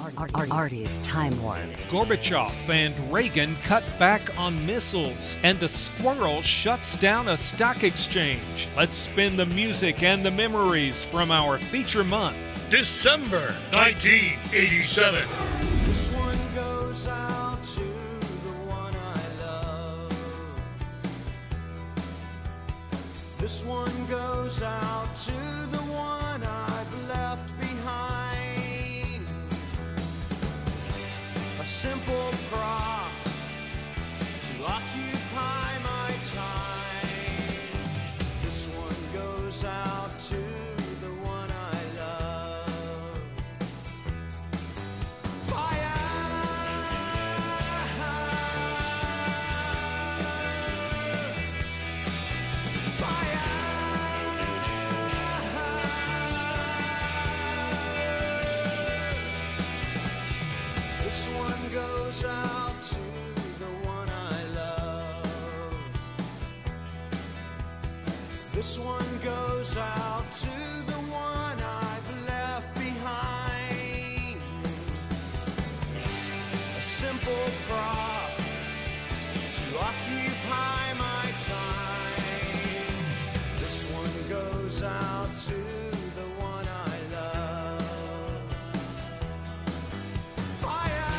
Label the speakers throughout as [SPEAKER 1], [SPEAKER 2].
[SPEAKER 1] Artie's Time Warp.
[SPEAKER 2] Gorbachev and Reagan cut back on missiles, and a squirrel shuts down a stock exchange. Let's spin the music and the memories from our feature month,
[SPEAKER 3] December 1987.
[SPEAKER 4] This one goes out to the one I love. This one goes out to the one I've left behind. A simple prop to occupy my time. This one goes out to the one I love. Fire! This one goes out to the one I love. This one goes out to the one I've left behind. A simple prop to occupy my time. This one goes out to the one I love. Fire!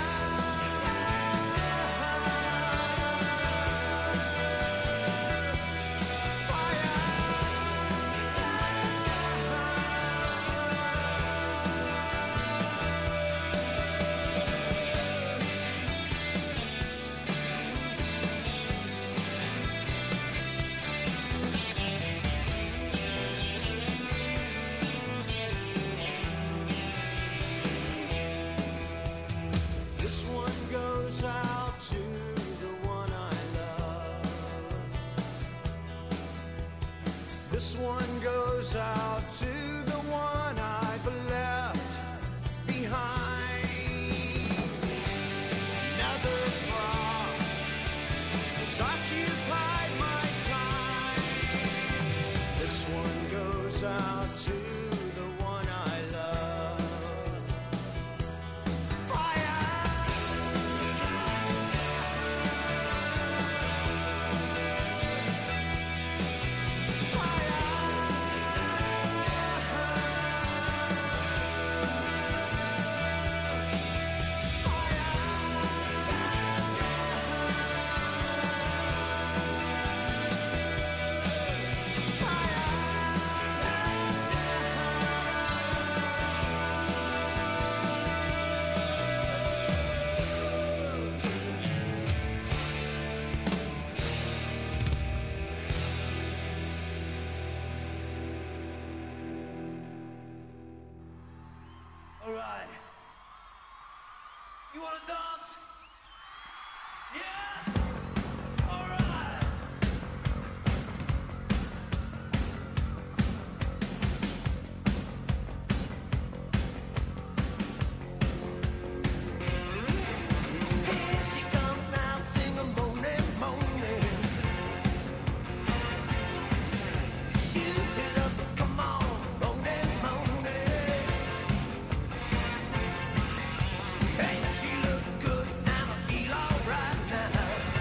[SPEAKER 4] This one goes out to the one I love. This one goes out to the one I've left behind. Another prop has occupied my time. This one goes out to the one I love.
[SPEAKER 5] All right. You want to dance? Yeah? All right. Here she comes now, sing a moaning, moaning. Shoot it up, come on, moaning, moaning. Hey, she looks good and I feel alright now.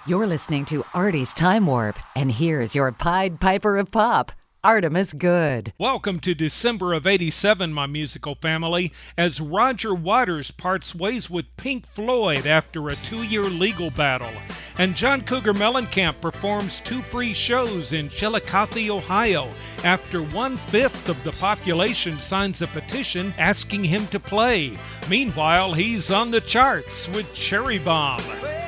[SPEAKER 1] You're listening to Artie's Time Warp, and here's your Pied Piper of Pop, Artemis Good.
[SPEAKER 2] Welcome to December of '87, my musical family, as Roger Waters parts ways with Pink Floyd after a 2-year legal battle, and John Cougar Mellencamp performs 2 free shows in Chillicothe, Ohio, after 1/5 of the population signs a petition asking him to play. Meanwhile, he's on the charts with Cherry Bomb.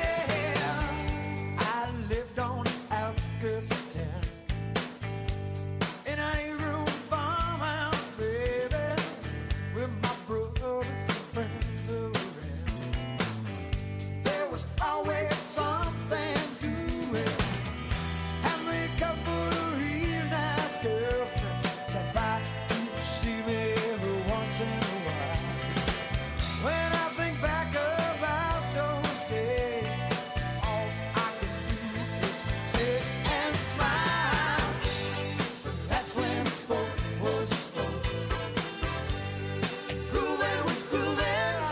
[SPEAKER 4] I lived on the outskirts of town in a 8-room farmhouse, baby, with my brothers and friends around. There was always something doing, and a couple of real nice girlfriends stopped by to see me every once in a while. When I think back about those days, all I can do is sit and smile. That's when spoke was spoke, and grooving was grooving,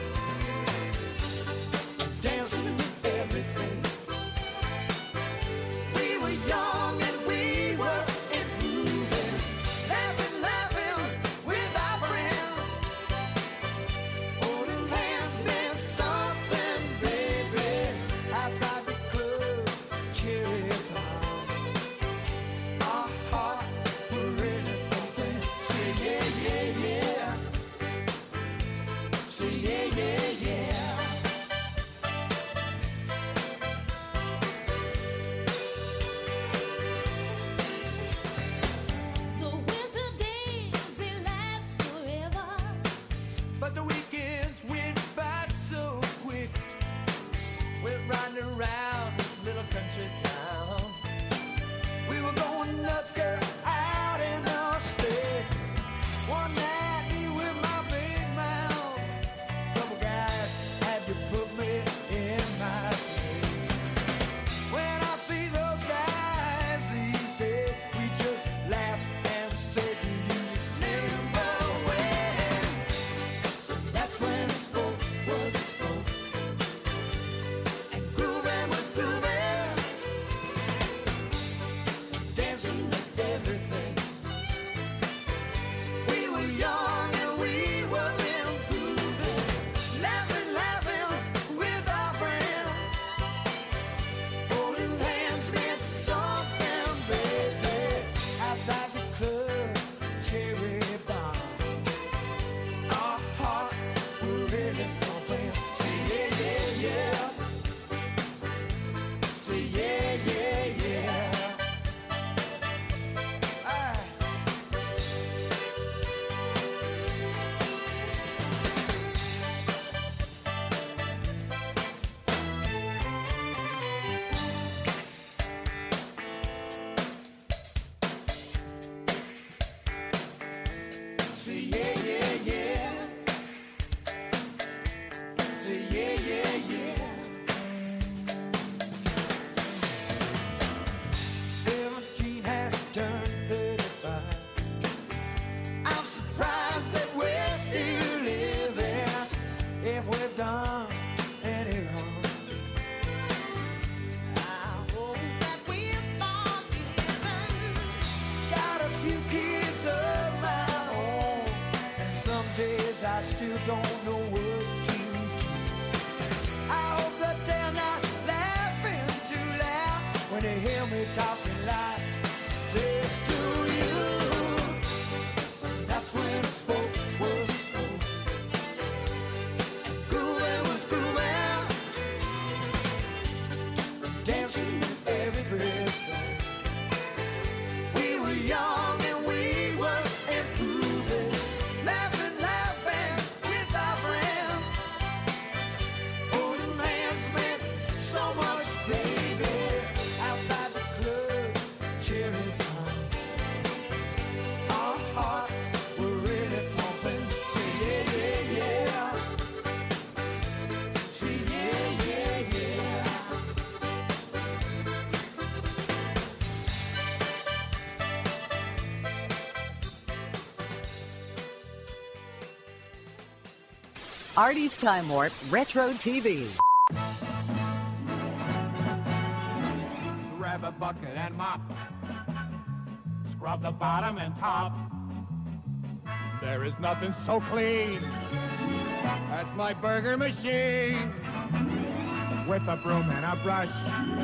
[SPEAKER 4] and dancing with everything. We were young and we were improving, laughing with our friends. Holding hands meant something, baby. Outside the club, cherry bomb. Our hearts were really pumping. Say yeah, yeah, yeah. Say yeah, yeah, yeah.
[SPEAKER 6] The winter days, they last forever.
[SPEAKER 4] But the weekends went by so quick. We're riding around this little country town. We were going nuts, girl, out in the state. One night, me with my big mouth. Couple guys had to put me in my place. When I see those guys these days, we just laugh and say, do you remember when? That's when spoke was spoke, and grooving was grooving, dancing with everything. We were young and we were improving, laughing with our friends. Holding hands meant something, baby. Outside the club, cherry bomb. Our hearts were really pumping. Say yeah, yeah, yeah. Say yeah, yeah, yeah. Ah. Say yeah, yeah, yeah. Say yeah, yeah, yeah. 17 has turned 35. I'm surprised that we're still living, if we've done any wrong. I hope
[SPEAKER 6] That we're forgiven.
[SPEAKER 4] got a few kids of my own, and some days I still don't know what to do. I hope that they're not laughing too loud when they hear me talking like this to you. That's when spoke was spoke, and grooving was grooving, dancing with everything. We were young and we were improving, laughing with our friends. Holding hands meant so much, baby. Outside the club, cherry bomb. Our hearts were really pumping. Say yeah, yeah, yeah. Say yeah, yeah, yeah.
[SPEAKER 1] Artie's Time Warp Retro TV.
[SPEAKER 7] and mop. Scrub the bottom and top. There is nothing so clean. That's my burger machine. With a broom and a brush.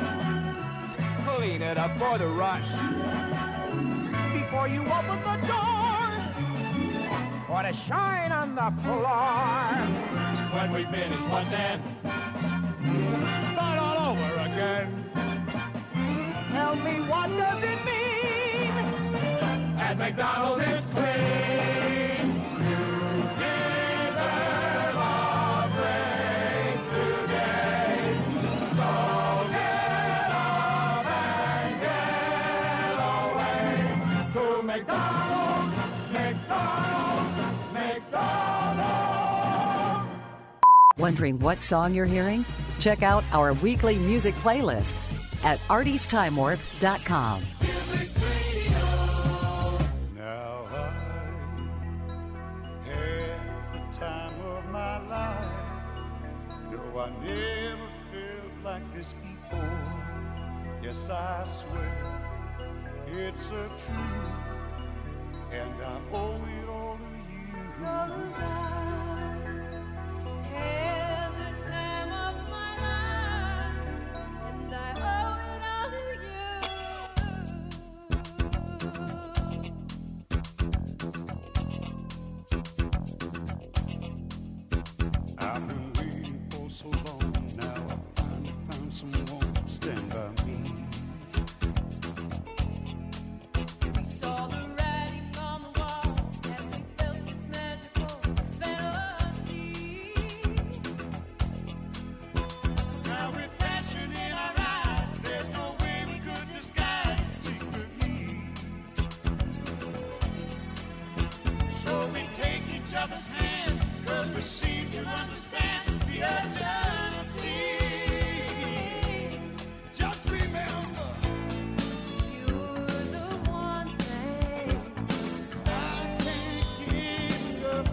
[SPEAKER 7] Clean it up for the rush. Before you open the door. Or to shine on the floor. When we finish one then. Start all over again. Tell me, what does it mean? At McDonald's it's clean. You deserve a break today. So get up and get away to McDonald's, McDonald's, McDonald's.
[SPEAKER 1] Wondering what song you're hearing? Check out our weekly music playlist at artiestimewar.com.
[SPEAKER 4] Now I had the time of my life. No, I never felt like this before. Yes, I swear it's a truth, and I owe it all to you.
[SPEAKER 6] 'Cause I had the time of my life, and I owe it all to
[SPEAKER 4] I've been waiting for so long. Now I finally found someone to stand by me.
[SPEAKER 6] We saw the writing on the wall as we felt this magical fantasy.
[SPEAKER 4] Now with passion in our eyes, there's no way we could disguise it secretly. So we take each other's hand, 'cause we seem to understand the urgency. Just remember,
[SPEAKER 6] You're the one thing
[SPEAKER 4] I can't keep up.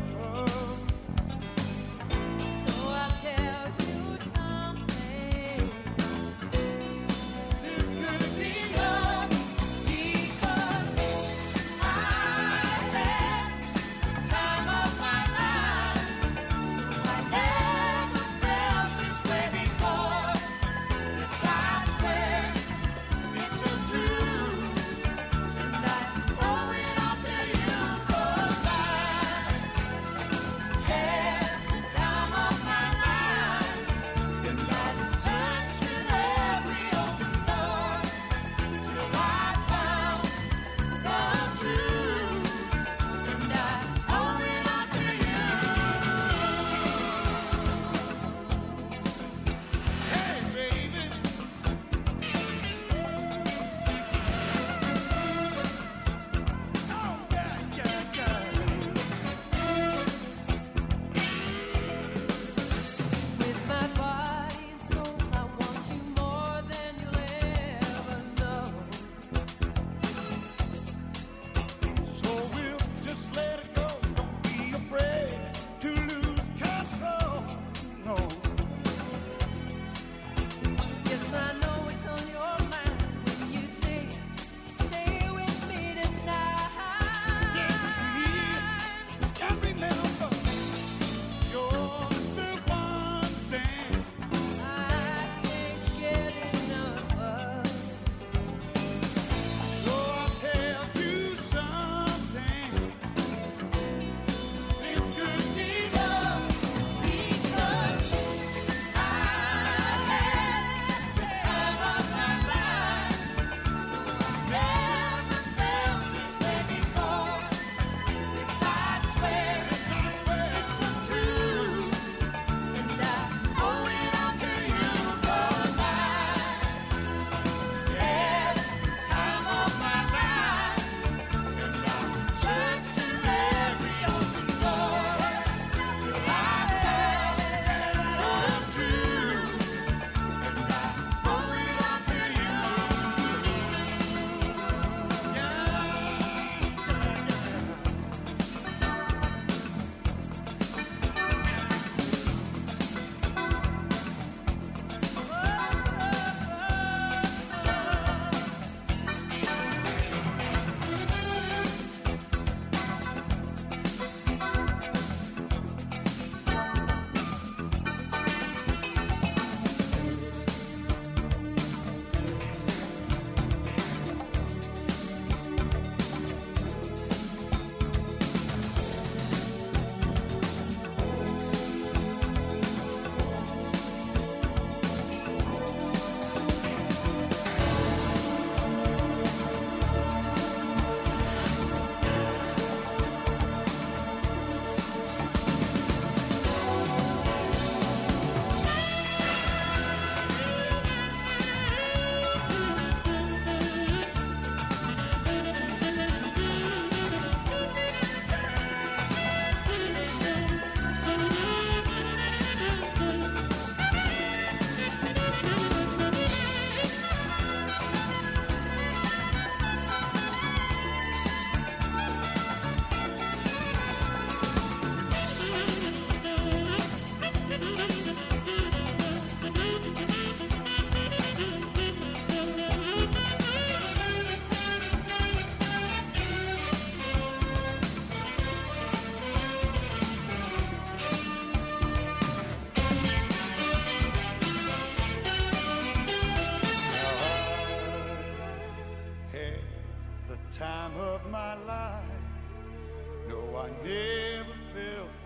[SPEAKER 6] so I'll tell you something.
[SPEAKER 4] This could be love.
[SPEAKER 6] Because I had the time of my life. I never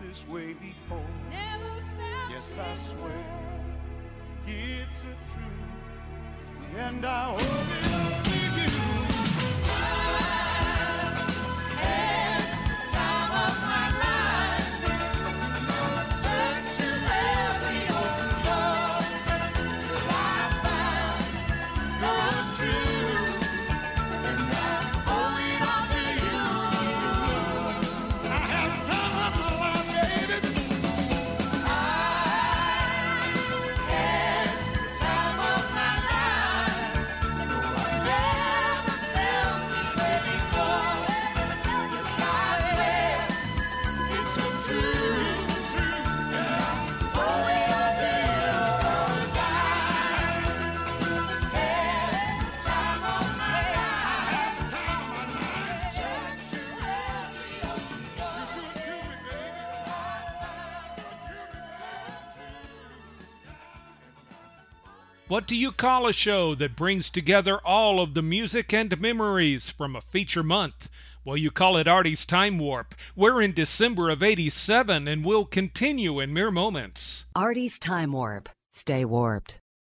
[SPEAKER 4] this way before.
[SPEAKER 6] Never felt
[SPEAKER 4] Yes, I
[SPEAKER 6] this
[SPEAKER 4] swear.
[SPEAKER 6] way.
[SPEAKER 4] It's a truth, and I owe it all to you.
[SPEAKER 6] Had the time of my life. Searching every open door till I found the truth, and I owe it all to you.
[SPEAKER 4] I had the time of my life, baby.
[SPEAKER 6] Had the time of my life. Never felt this way before. Yes, I swear it's a truth, and I owe it all to you. 'Cause I had the time of my life. Searched through every open door.
[SPEAKER 2] What do you call a show that brings together all of the music and memories from a feature month? Well, you call it Artie's Time Warp. We're in December of '87 and we'll continue in mere moments.
[SPEAKER 1] Artie's Time Warp. Stay warped.